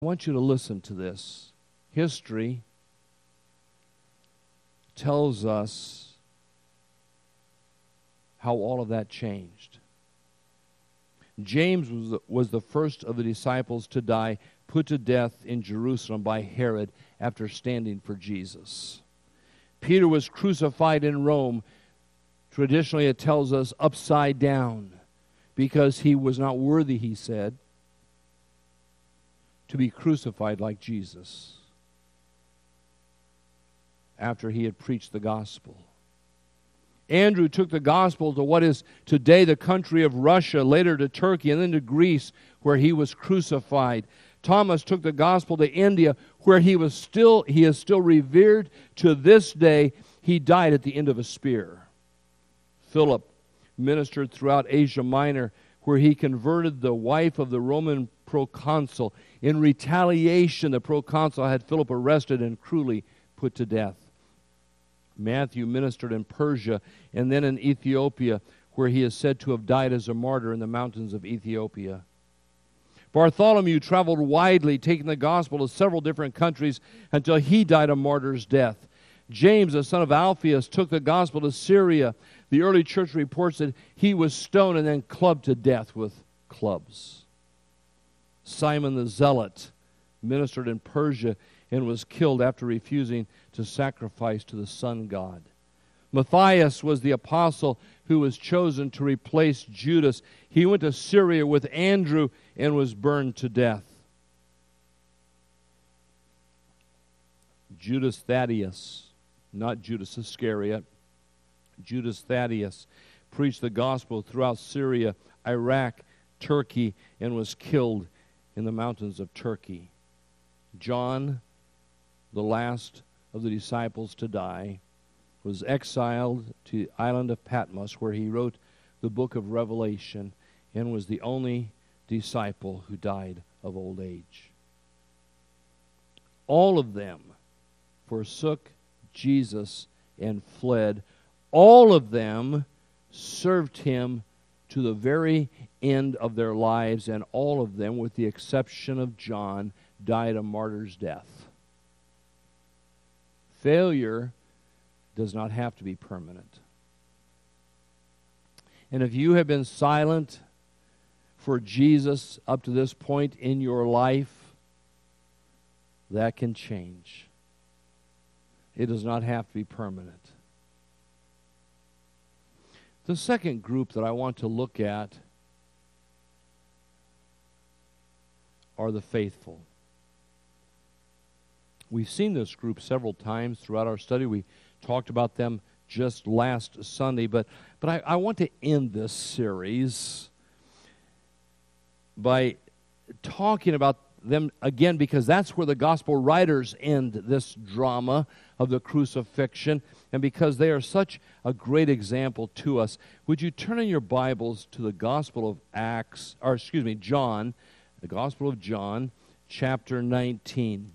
I want you to listen to this. History tells us how all of that changed. James was the first of the disciples to die, put to death in Jerusalem by Herod after standing for Jesus. Peter was crucified in Rome. Traditionally, it tells us upside down, because he was not worthy, he said, to be crucified like Jesus after he had preached the gospel. Andrew took the gospel to what is today the country of Russia, later to Turkey, and then to Greece, where he was crucified. Thomas took the gospel to India, where he is still revered to this day. He died at the end of a spear. Philip ministered throughout Asia Minor, where he converted the wife of the Roman proconsul. In retaliation, the proconsul had Philip arrested and cruelly put to death. Matthew ministered in Persia and then in Ethiopia, where he is said to have died as a martyr in the mountains of Ethiopia. Bartholomew traveled widely, taking the gospel to several different countries until he died a martyr's death. James, the son of Alphaeus, took the gospel to Syria. The early church reports that he was stoned and then clubbed to death with clubs. Simon the Zealot ministered in Persia and was killed after refusing to sacrifice to the sun god. Matthias was the apostle who was chosen to replace Judas. He went to Syria with Andrew and was burned to death. Judas Thaddeus, not Judas Iscariot, Judas Thaddeus, preached the gospel throughout Syria, Iraq, Turkey, and was killed in the mountains of Turkey. John, the last of the disciples to die, was exiled to the island of Patmos, where he wrote the book of Revelation, and was the only disciple who died of old age. All of them forsook Jesus and fled. All of them served him to the very end of their lives, and all of them, with the exception of John, died a martyr's death. Failure does not have to be permanent. And if you have been silent for Jesus up to this point in your life, that can change. It does not have to be permanent. The second group that I want to look at are the faithful. We've seen this group several times throughout our study. We talked about them just last Sunday, but I want to end this series by talking about them again, because that's where the gospel writers end this drama of the crucifixion, and because they are such a great example to us. Would you turn in your Bibles to the Gospel of John, the Gospel of John, chapter 19.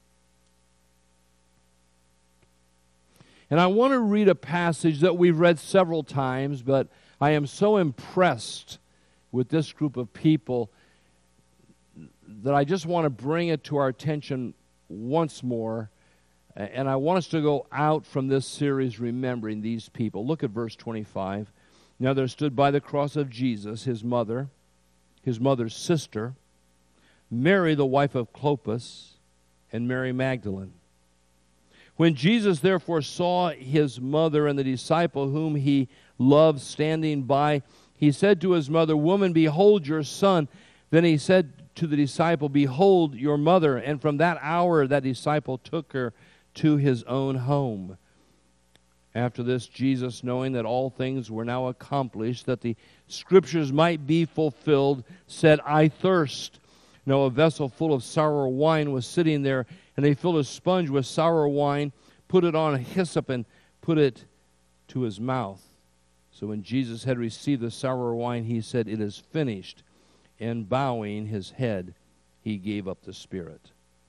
And I want to read a passage that we've read several times, but I am so impressed with this group of people that I just want to bring it to our attention once more. And I want us to go out from this series remembering these people. Look at verse 25. Now there stood by the cross of Jesus his mother's sister, Mary the wife of Clopas, and Mary Magdalene. When Jesus therefore saw his mother and the disciple whom he loved standing by, he said to his mother, "Woman, behold your son." Then he said to the disciple, "Behold your mother." And from that hour that disciple took her to his own home. After this, Jesus, knowing that all things were now accomplished, that the Scriptures might be fulfilled, said, "I thirst." Now a vessel full of sour wine was sitting there, and they filled a sponge with sour wine, put it on a hyssop, and put it to his mouth. So when Jesus had received the sour wine, he said, "It is finished." And bowing his head, he gave up the spirit.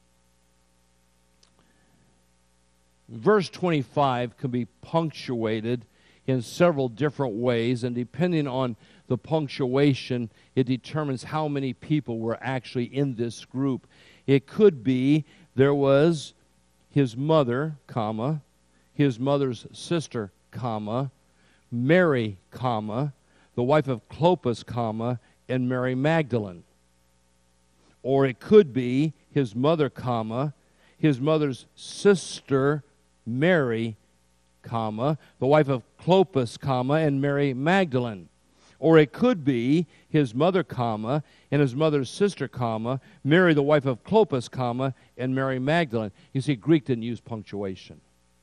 Verse 25 can be punctuated in several different ways, and depending on the punctuation, it determines how many people were actually in this group. It could be there was his mother, comma, his mother's sister, comma, Mary, comma, the wife of Clopas, comma, and Mary Magdalene. Or it could be his mother, comma, his mother's sister, Mary, comma, the wife of Clopas, comma, and Mary Magdalene. Or it could be his mother, comma, and his mother's sister, comma, Mary, the wife of Clopas, comma, and Mary Magdalene. You see, Greek didn't use punctuation.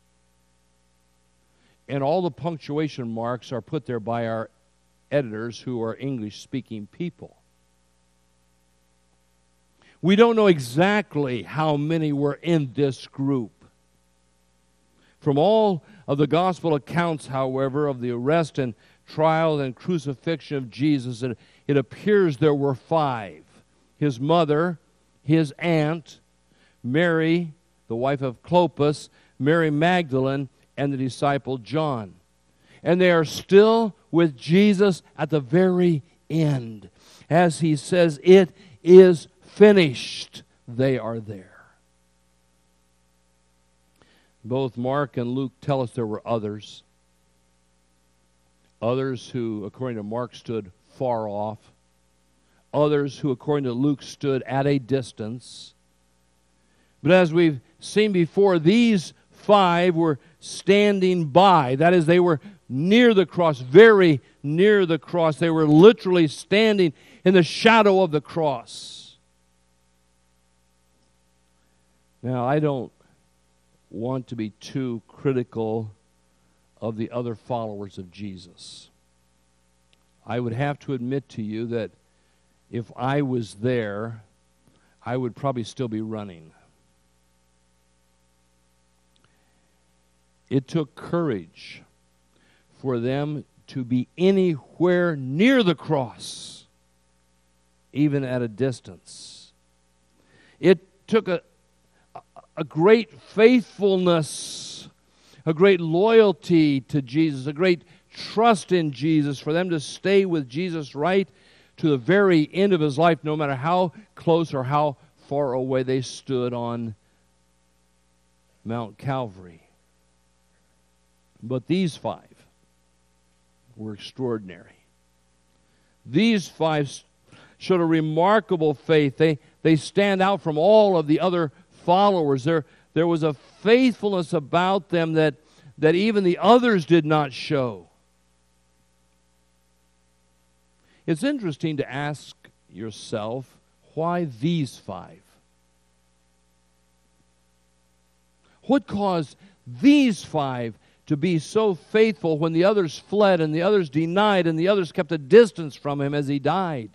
And all the punctuation marks are put there by our editors who are English-speaking people. We don't know exactly how many were in this group. From all of the gospel accounts, however, of the arrest and trial and crucifixion of Jesus, it appears there were 5. His mother, his aunt, Mary, the wife of Clopas, Mary Magdalene, and the disciple John. And they are still with Jesus at the very end. As he says, "It is finished," they are there. Both Mark and Luke tell us there were others. Others who, according to Mark, stood far off. Others who, according to Luke, stood at a distance. But as we've seen before, these 5 were standing by. That is, they were near the cross, very near the cross. They were literally standing in the shadow of the cross. Now, I don't want to be too critical of the other followers of Jesus. I would have to admit to you that if I was there, I would probably still be running. It took courage for them to be anywhere near the cross, even at a distance. It took a great faithfulness, a great loyalty to Jesus, a great trust in Jesus for them to stay with Jesus right to the very end of his life, no matter how close or how far away they stood on Mount Calvary. But these 5 were extraordinary. These 5 showed a remarkable faith. They stand out from all of the other followers. There was a faithfulness about them that even the others did not show. It's interesting to ask yourself, why these 5? What caused these 5 to be so faithful when the others fled and the others denied and the others kept a distance from him as he died?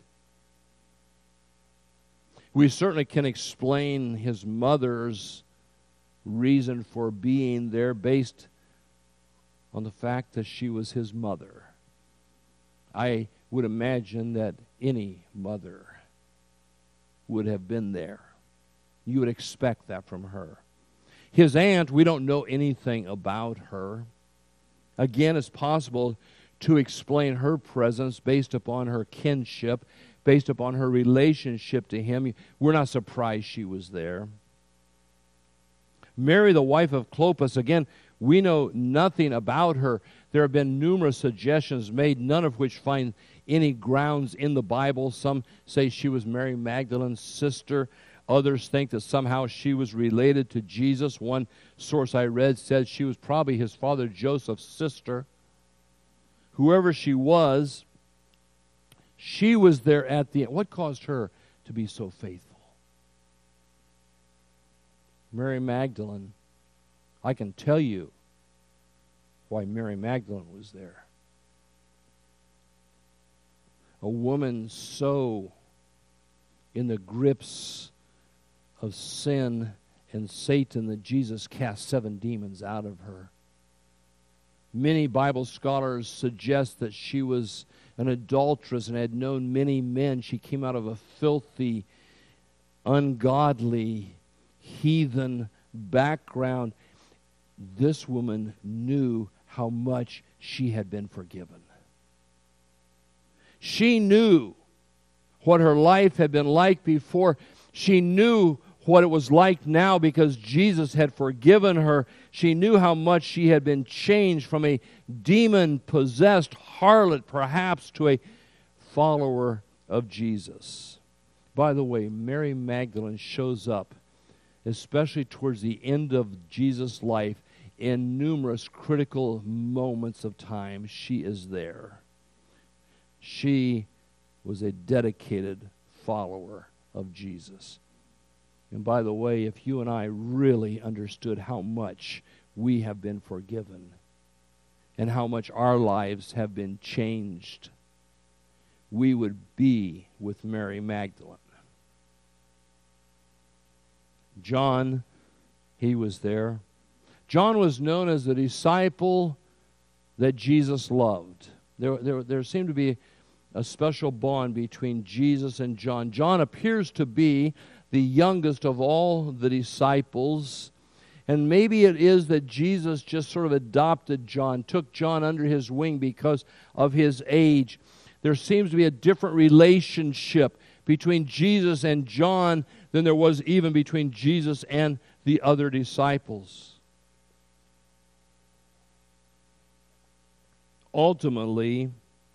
We certainly can explain his mother's reason for being there based on the fact that she was his mother. I would imagine that any mother would have been there. You would expect that from her. His aunt, we don't know anything about her. Again, it's possible to explain her presence based upon her kinship, based upon her relationship to him. We're not surprised she was there. Mary, the wife of Clopas, again, we know nothing about her. There have been numerous suggestions made, none of which find any grounds in the Bible. Some say she was Mary Magdalene's sister. Others think that somehow she was related to Jesus. One source I read said she was probably his father Joseph's sister. Whoever she was there at the end. What caused her to be so faithful? Mary Magdalene. I can tell you why Mary Magdalene was there. A woman so in the grips of sin and Satan that Jesus cast 7 demons out of her. Many Bible scholars suggest that she was an adulteress and had known many men. She came out of a filthy, ungodly, heathen background. This woman knew how much she had been forgiven. She knew what her life had been like before. She knew what it was like now because Jesus had forgiven her. She knew how much she had been changed from a demon-possessed harlot, perhaps, to a follower of Jesus. By the way, Mary Magdalene shows up, especially towards the end of Jesus' life, in numerous critical moments of time. She is there. She was a dedicated follower of Jesus. And by the way, if you and I really understood how much we have been forgiven and how much our lives have been changed, we would be with Mary Magdalene. John, he was there. John was known as the disciple that Jesus loved. There seemed to be a special bond between Jesus and John. John appears to be the youngest of all the disciples. And maybe it is that Jesus just sort of adopted John, took John under his wing because of his age. There seems to be a different relationship between Jesus and John than there was even between Jesus and the other disciples. Ultimately,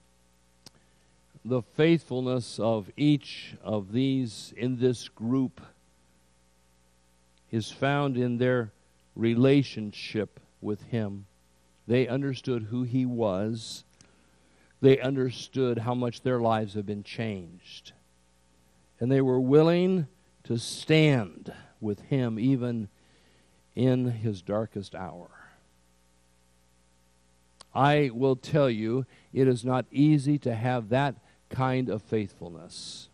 the faithfulness of each of these in this group is found in their relationship with Him. They understood who He was. They understood how much their lives have been changed. And they were willing to stand with Him even in His darkest hour. I will tell you, it is not easy to have that kind of faithfulness.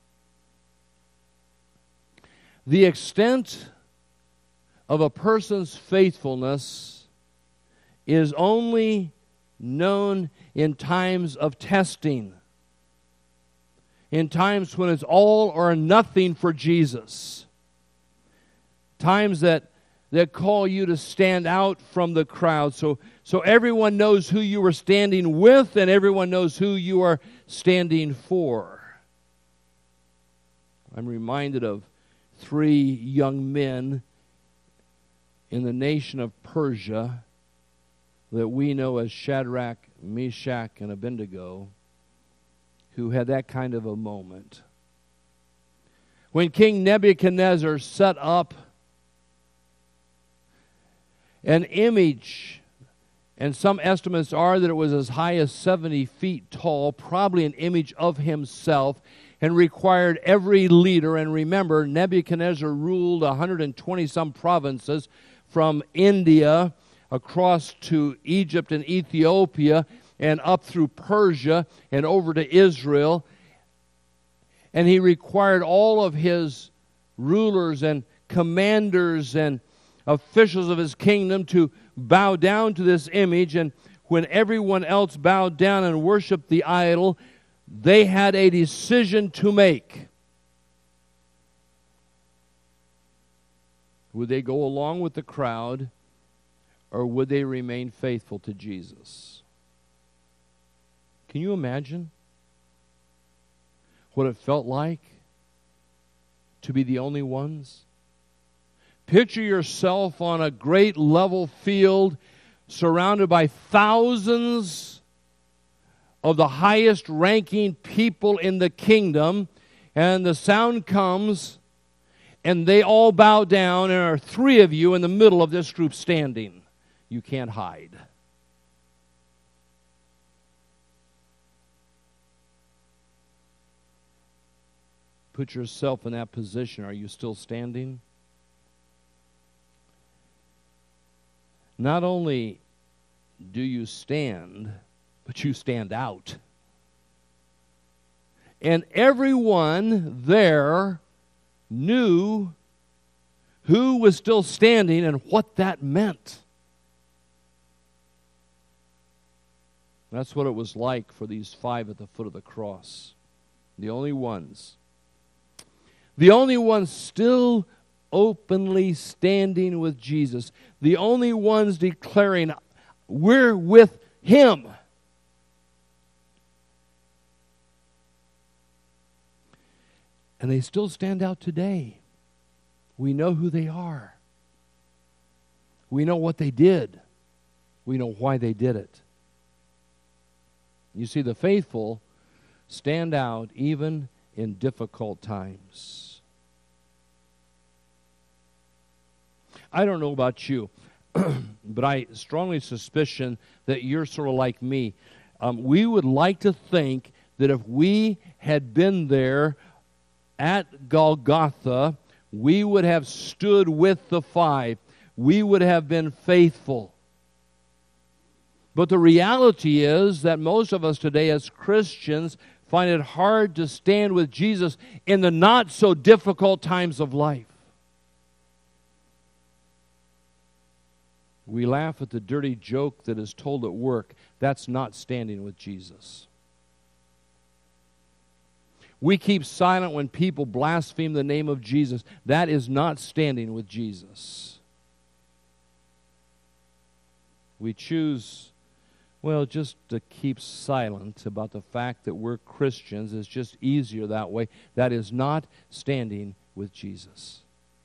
The extent of a person's faithfulness is only known in times of testing, in times when it's all or nothing for Jesus, times that call you to stand out from the crowd so everyone knows who you are standing with and everyone knows who you are standing for. I'm reminded of 3 young men in the nation of Persia that we know as Shadrach, Meshach, and Abednego, who had that kind of a moment. When King Nebuchadnezzar set up an image, and some estimates are that it was as high as 70 feet tall, probably an image of himself, and required every leader. And remember, Nebuchadnezzar ruled 120-some provinces from India across to Egypt and Ethiopia and up through Persia and over to Israel. And he required all of his rulers and commanders and officials of his kingdom to bow down to this image. And when everyone else bowed down and worshiped the idol, they had a decision to make. Would they go along with the crowd, or would they remain faithful to Jesus? Can you imagine what it felt like to be the only ones? Picture yourself on a great level field surrounded by thousands of the highest ranking people in the kingdom, and the sound comes and they all bow down, and there are 3 of you in the middle of this group standing. You can't hide. Put yourself in that position. Are you still standing? Not only do you stand, but you stand out. And everyone there knew who was still standing and what that meant. That's what it was like for these 5 at the foot of the cross. The only ones. The only ones still openly standing with Jesus. The only ones declaring, we're with Him. And they still stand out today. We know who they are. We know what they did. We know why they did it. You see, the faithful stand out even in difficult times. I don't know about you, but I strongly suspicion that you're sort of like me. We would like to think that if we had been there at Golgotha, we would have stood with the five. We would have been faithful. But the reality is that most of us today as Christians find it hard to stand with Jesus in the not so difficult times of life. We laugh at the dirty joke that is told at work. That's not standing with Jesus. We keep silent when people blaspheme the name of Jesus. That is not standing with Jesus. We choose, just to keep silent about the fact that we're Christians. It's just easier that way. That is not standing with Jesus.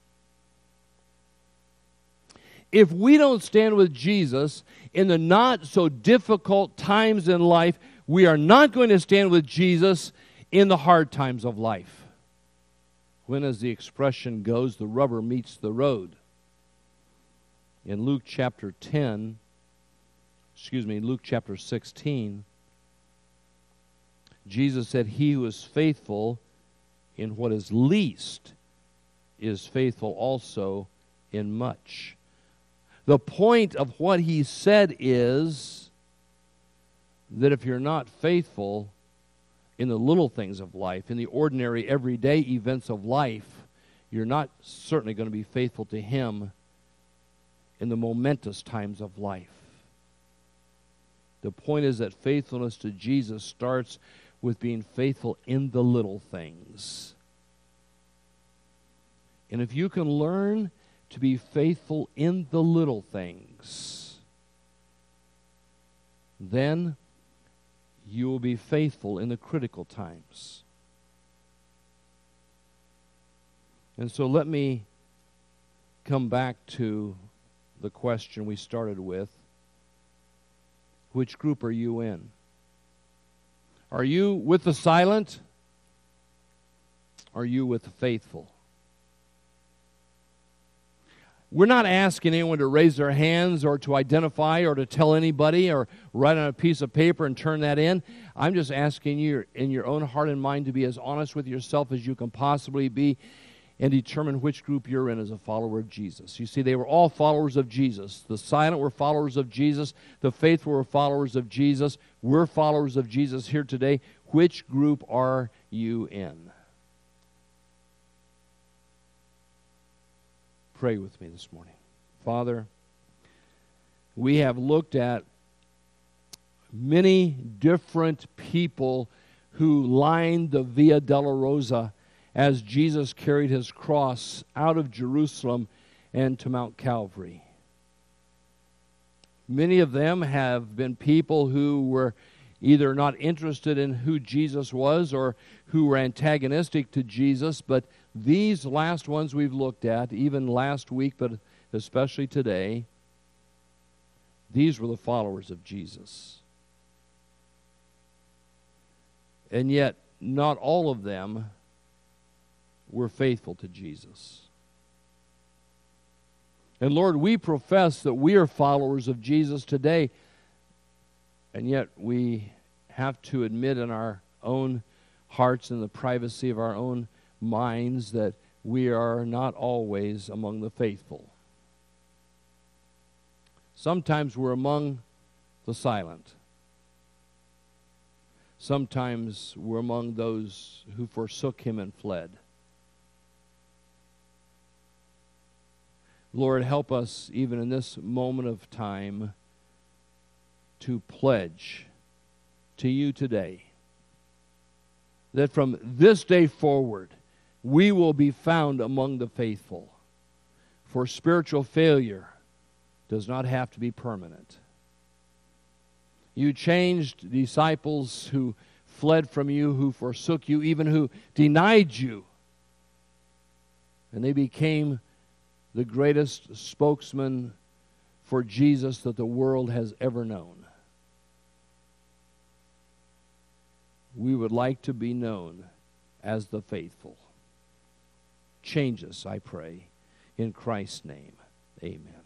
If we don't stand with Jesus in the not so difficult times in life, we are not going to stand with Jesus in the hard times of life. When, as the expression goes, the rubber meets the road. In Luke chapter 16, Jesus said, "He who is faithful in what is least is faithful also in much." The point of what he said is that if you're not faithful in the little things of life, in the ordinary, everyday events of life, you're not certainly going to be faithful to him in the momentous times of life. The point is that faithfulness to Jesus starts with being faithful in the little things. And if you can learn to be faithful in the little things, then you will be faithful in the critical times. And so let me come back to the question we started with. Which group are you in? Are you with the silent? Are you with the faithful? We're not asking anyone to raise their hands or to identify or to tell anybody or write on a piece of paper and turn that in. I'm just asking you in your own heart and mind to be as honest with yourself as you can possibly be and determine which group you're in as a follower of Jesus. You see, they were all followers of Jesus. The silent were followers of Jesus. The faithful were followers of Jesus. We're followers of Jesus here today. Which group are you in? Pray with me this morning. Father, we have looked at many different people who lined the Via Dolorosa as Jesus carried his cross out of Jerusalem and to Mount Calvary. Many of them have been people who were either not interested in who Jesus was or who were antagonistic to Jesus, but these last ones we've looked at, even last week, but especially today, these were the followers of Jesus. And yet, not all of them were faithful to Jesus. And Lord, we profess that we are followers of Jesus today, and yet we have to admit in our own hearts, in the privacy of our own minds, that we are not always among the faithful. Sometimes we're among the silent. Sometimes we're among those who forsook him and fled. Lord, help us even in this moment of time to pledge to you today that from this day forward we will be found among the faithful. For spiritual failure does not have to be permanent. You changed disciples who fled from you, who forsook you, even who denied you. And they became the greatest spokesman for Jesus that the world has ever known. We would like to be known as the faithful. Change us, I pray. In Christ's name, amen.